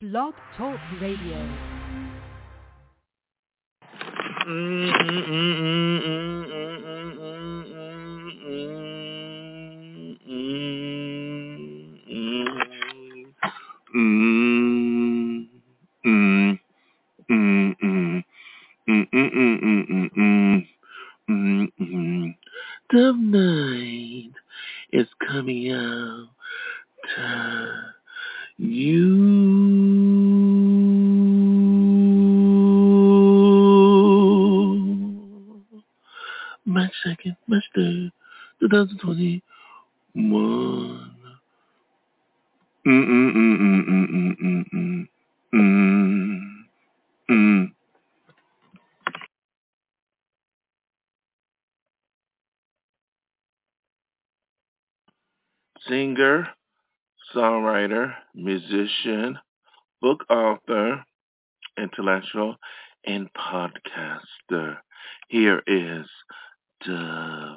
Blog Talk Radio. The night is coming out to you. March 2nd, March 3rd, 2021. Singer, songwriter, musician, book author, intellectual, and podcaster. Here is Dove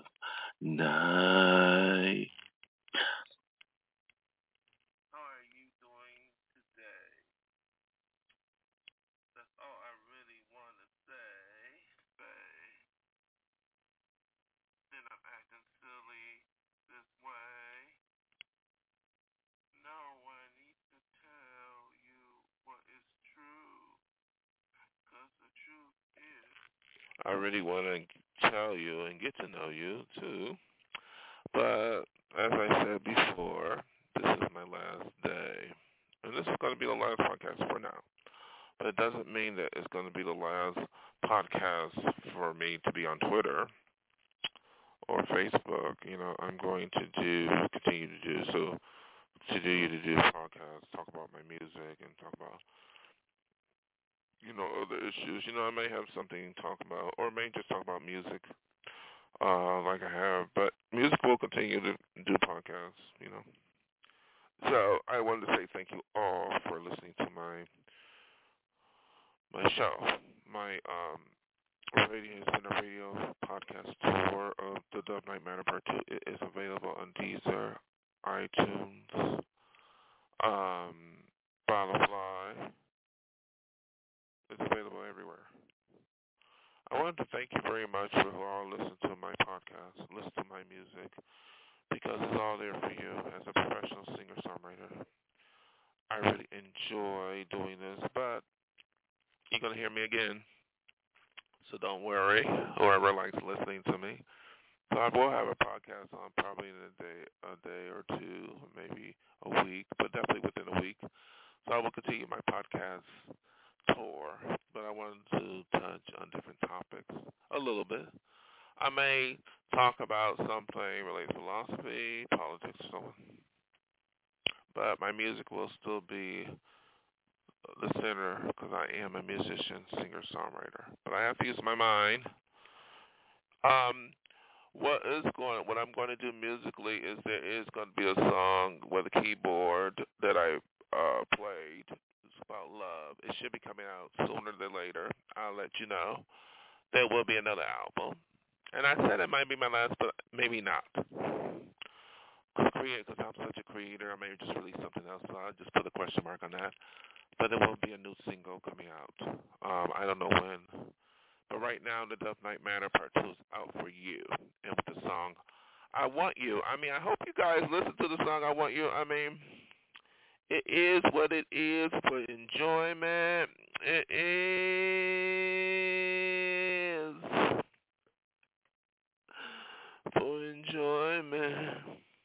Night. How are you doing today? That's all I really want to say. Then I'm acting silly this way. No one needs to tell you what is true, 'cause the truth is, I really want to tell you and get to know you too. But as I said before, this is my last day. And this is going to be the last podcast for now. But it doesn't mean that it's going to be the last podcast for me to be on Twitter or Facebook. You know, I'm going to continue to do podcasts, talk about my music and talk about, other issues. I may have something to talk about, or may just talk about music, like I have. But music will continue to do podcasts, So I wanted to say thank you all for listening to my show. My radio podcast tour of the Dove Night Matter Part 2. It is available on Deezer, iTunes, Spotify. It's available everywhere. I wanted to thank you very much for who all listen to my podcast, listen to my music, because it's all there for you as a professional singer-songwriter. I really enjoy doing this, but you're going to hear me again, so don't worry, whoever likes listening to me. So I will have a podcast on probably in a day or two, maybe a week, but definitely within a week. So I will continue my podcast tour, but I wanted to touch on different topics a little bit. I may talk about something related to philosophy, politics, and so on. But my music will still be the center because I am a musician, singer, songwriter. But I have to use my mind. What I'm going to do musically is there is going to be a song with a keyboard that I played. It's about love. It should be coming out sooner than later. I'll let you know. There will be another album. And I said it might be my last, but maybe not. Because I'm such a creator, I may just release something else, so I'll just put a question mark on that. But there will be a new single coming out. I don't know when. But right now, the Dove Night Matter Part 2 is out for you. And with the song, I Want You. I hope you guys listen to the song, I Want You. It is what it is for enjoyment. It is for enjoyment.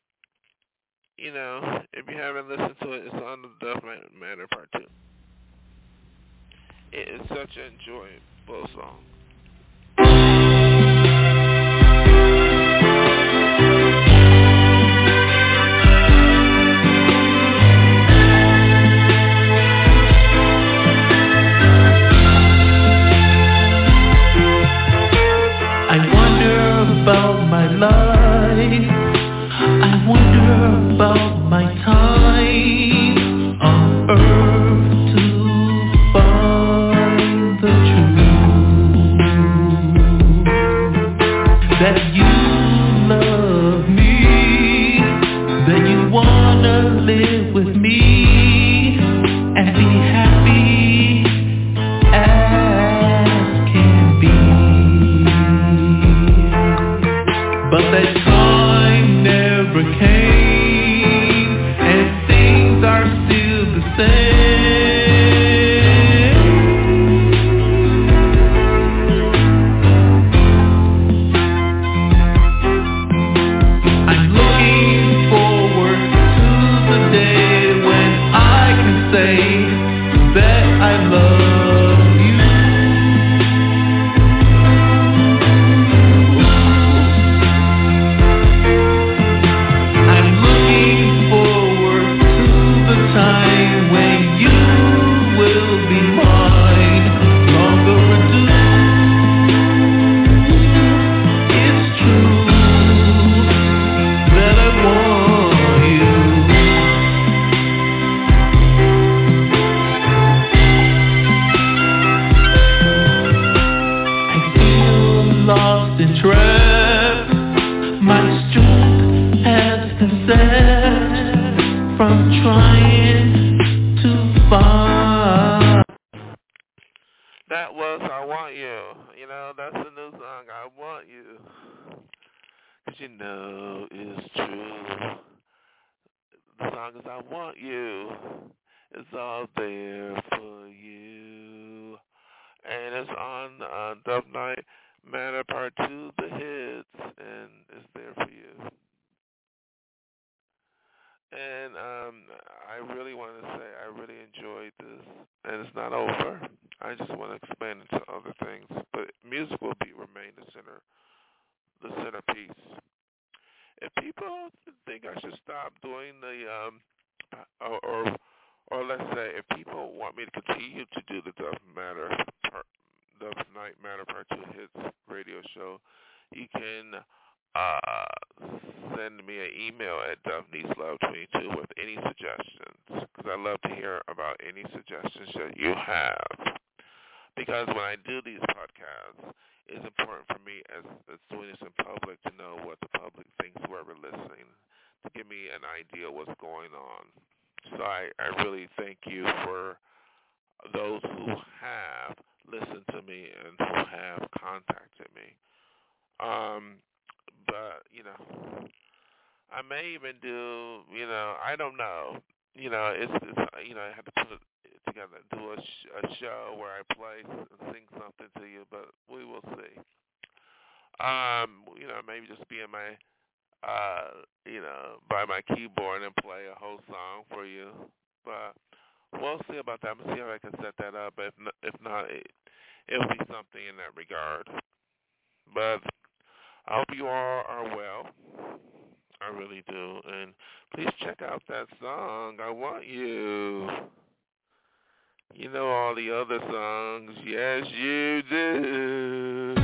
If you haven't listened to it, it's on the Dove Night Matter Part 2. It is such an enjoyable song. I wonder about my life. I wonder about my time on earth to find the truth. know is true. The song is I Want You. It's all there for you. And it's on Dub Night Matter Part 2, The Hits, and it's there for you. And I really want to say I really enjoyed this, and it's not over. I just want to expand into other things, but music will remain the centerpiece. If people think I should stop doing the or let's say if people want me to continue to do the Dub Night Matter Part 2 Hits radio show, you can send me an email at DovNeesLove22 with any suggestions, because I love to hear about any suggestions that you have. Because when I do these podcasts, it's important for me as doing this in public to know what the public thinks, whoever listening, to give me an idea of what's going on. So I really thank you for those who have listened to me and who have contacted me. But, I may even do, I don't know. It's I have to put it together, do a show where I play and sing something to you, but we will see. Maybe just be in my, by my keyboard and play a whole song for you. But we'll see about that. I'm going to see if I can set that up. But if not, it'll be something in that regard. But I hope you all are well. I really do. And please check out that song, I Want You. You know all the other songs. Yes, you do.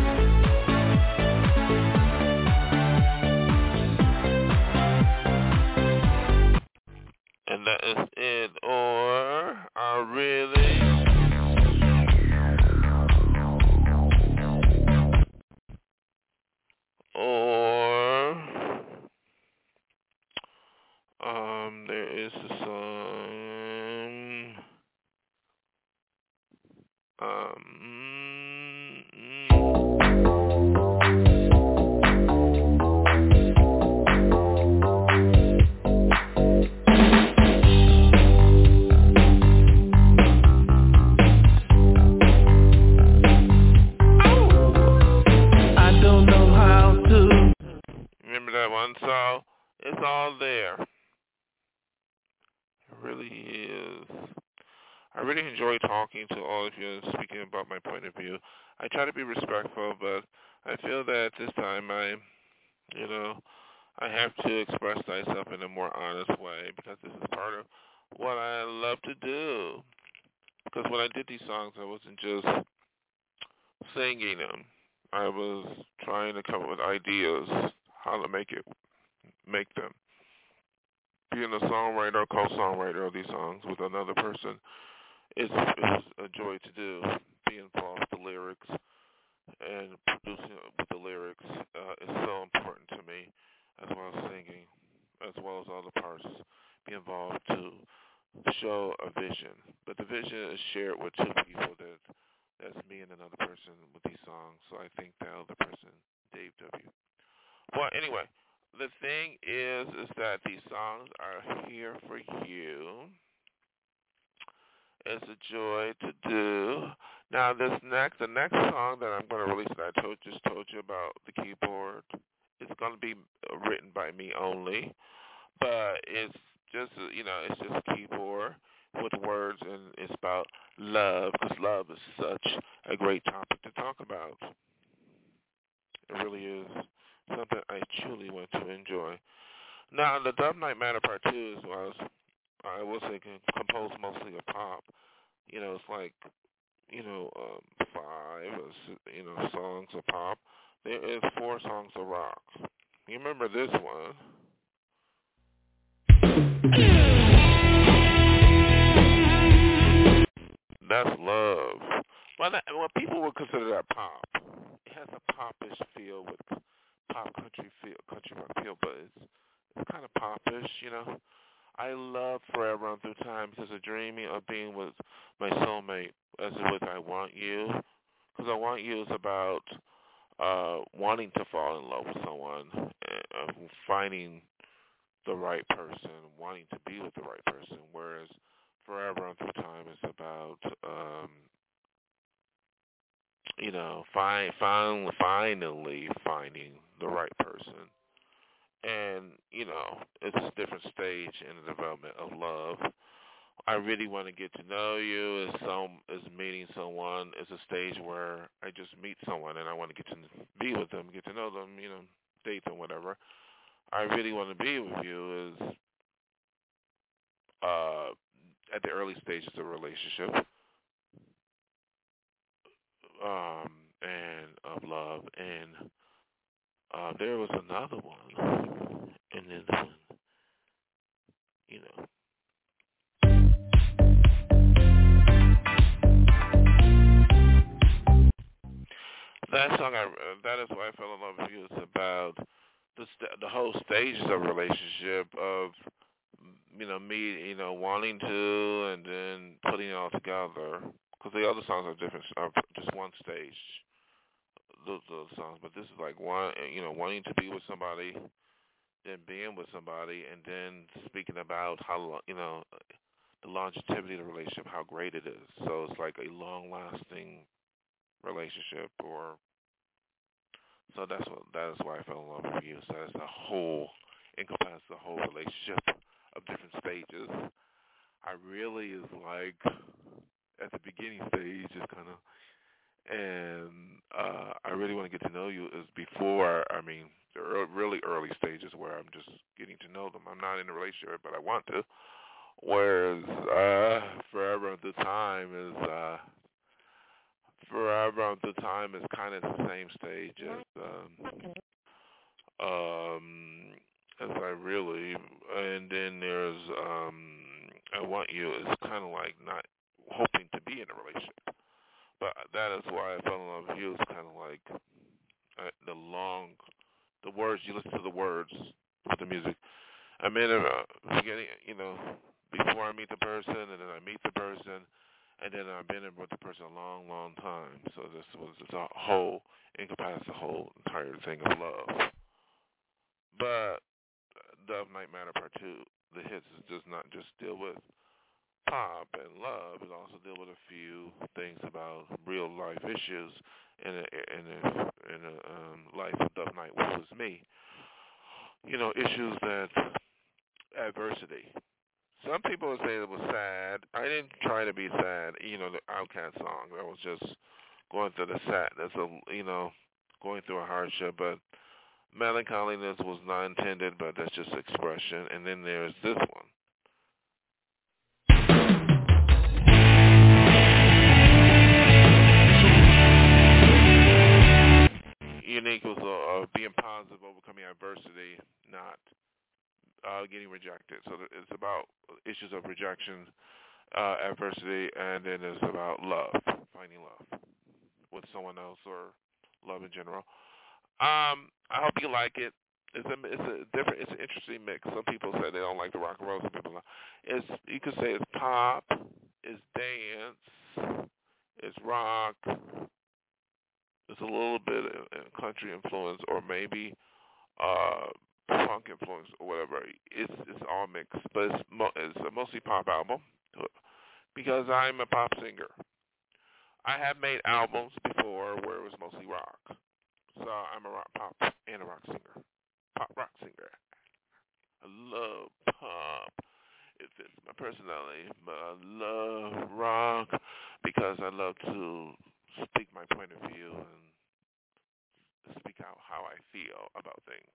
And that is it. Or I really... there is a song. I don't know how to. Remember that one? So it's all there. It really is. I really enjoy talking to all of you and speaking about my point of view. I try to be respectful, but I feel that this time I have to express myself in a more honest way, because this is part of what I love to do. Because when I did these songs, I wasn't just singing them. I was trying to come up with ideas, how to make them. Being a songwriter or co-songwriter of these songs with another person is a joy to do. Be involved with the lyrics and producing with the lyrics is so important to me, as well as singing, as well as all the parts. Be involved to show a vision, but the vision is shared with two people. That's me and another person with these songs. So I think the other person, Dave W. Well, anyway, the thing is that these songs are here for you. It's a joy to do. Now, the next song that I'm going to release that I just told you about, the keyboard, it's going to be written by me only, but it's just it's just keyboard with words, and it's about love, because love is such a great topic to talk about. It really is something I truly want to enjoy. Now, the Dub Night Matter Part 2 I will say, composed mostly of pop. It's like, 5, songs of pop. There is 4 songs of rock. You remember this one? That's Love. Well, people would consider that pop. It has a popish feel with pop country rock feel, but it's kind of popish, I love Forever on Through Time because of dreaming of being with my soulmate, as with I Want You. Because I Want You is about wanting to fall in love with someone, finding the right person, wanting to be with the right person, whereas Forever and Through Time is about, finally finding the right person. And, it's a different stage in the development of love. I really want to get to know you is meeting someone. It's a stage where I just meet someone and I want to get to be with them, get to know them, date them, whatever. I really want to be with you is at the early stages of a relationship and of love. And there was another one, and this one, that song. That is why I fell in love with you. It's about the whole stages of a relationship of me wanting to and then putting it all together. Because the other songs are different, are just one stage. Those songs, but this is like wanting to be with somebody, then being with somebody, and then speaking about how the longevity of the relationship, how great it is. So it's like a long-lasting relationship, so that is why I fell in love with you. So that's encompasses the whole relationship of different stages. I really is like at the beginning stage, just kind of, and I really want to get to know you is before. The really early stages where I'm just getting to know them. I'm not in a relationship, but I want to. Whereas Forever and Through Time is kind of the same stage as I really. And then there's I Want You is kind of like not hoping to be in a relationship. But that is why I fell in love with you. It's kind of like the words. You listen to the words with the music. I'm in forgetting, before I meet the person, and then I meet the person, and then I've been with the person a long, long time. So it's a whole, encompasses the whole entire thing of love. But Dove Night Matter Part 2, the hits, does not just deal with pop and love. It also deals with a few things about real life issues in a life of Dove Night, which was me. Issues that adversity. Some people would say it was sad. I didn't try to be sad. The Outkast song, I was just going through the sadness of, going through a hardship. But melancholiness was not intended, but that's just expression. And then there's this one. Unique was being positive, overcoming adversity, not getting rejected. So it's about issues of rejection, adversity, and then it's about love, finding love with someone else or love in general. I hope you like it. It's an interesting mix. Some people say they don't like the rock and roll. Some people like. You could say it's pop, it's dance, it's rock. It's a little bit of country influence, or maybe funk influence, or whatever. It's all mixed, but it's a mostly pop album because I'm a pop singer. I have made albums before where it was mostly rock, so I'm a pop and a rock singer, pop rock singer. I love pop. It fits my personality, but I love rock because I love to speak my point of view and speak out how I feel about things.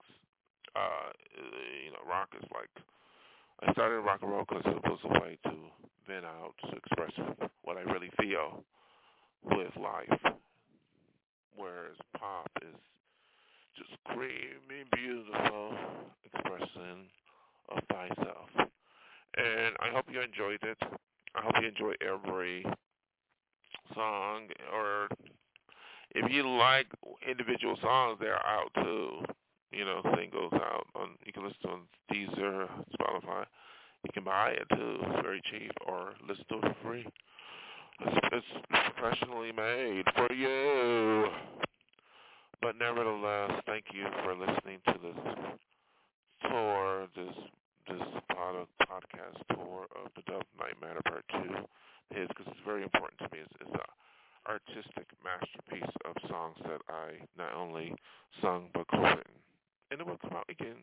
Rock is like, I started rock and roll because it was a way to vent out, to express what I really feel with life. Whereas pop is just creamy, beautiful expression of thyself. And I hope you enjoyed it. I hope you enjoy every song, or if you like individual songs, they're out too. Singles out you can listen to on Deezer, Spotify. You can buy it too. It's very cheap, or listen to it for free. It's professionally made for you. But nevertheless, thank you for listening to this tour, this podcast tour of the Dove Night Matter Part 2. Because it's very important to me. It's an artistic masterpiece of songs that I not only sung but co-written. And it will come out again,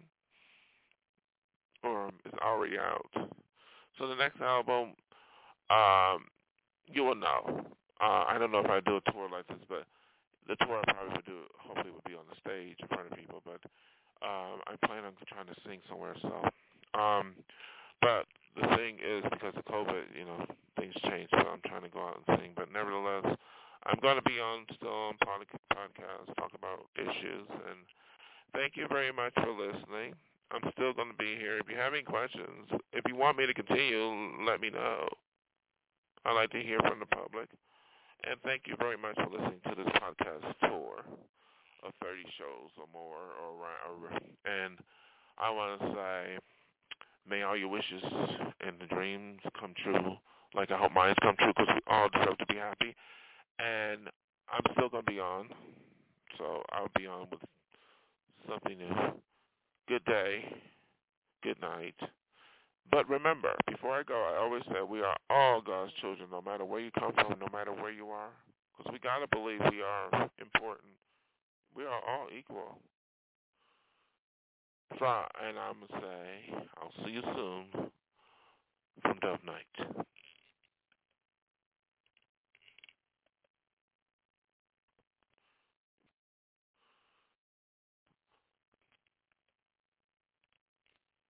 or it's already out. So the next album, you will know. I don't know if I do a tour like this, but the tour I probably would do, hopefully, would be on the stage in front of people. But I plan on trying to sing somewhere. So, but the thing is, because of COVID, things change. So I'm trying to go out and sing. But nevertheless, I'm going to be still on podcasts, talk about issues. And thank you very much for listening. I'm still going to be here. If you have any questions, if you want me to continue, let me know. I'd like to hear from the public. And thank you very much for listening to this podcast tour of 30 shows or more. And I want to say, may all your wishes and the dreams come true, like I hope mine come true, because we all deserve to be happy. And I'm still going to be on, so I'll be on with something new. Good day, good night. But remember, before I go, I always say we are all God's children, no matter where you come from, no matter where you are. Because we got to believe we are important. We are all equal. So, and I'm going to say, I'll see you soon from Dove Night.